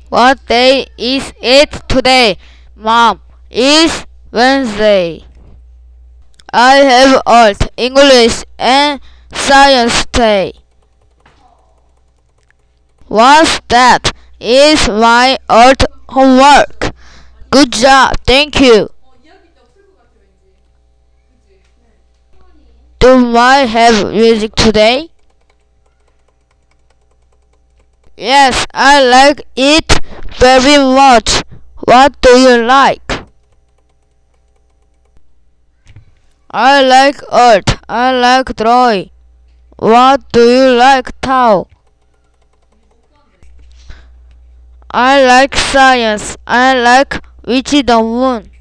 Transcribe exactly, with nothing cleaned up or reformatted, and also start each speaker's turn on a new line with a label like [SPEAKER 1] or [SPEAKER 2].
[SPEAKER 1] What day is it today? Mom, it's Wednesday. I have art, English, and science today. What's that? It's my art homework. Good job, thank you. Do I have music today? Yes, I like it very much. What do you like? I like art. I like drawing. What do you like, Tao? I like science. I like Witchy the Moon.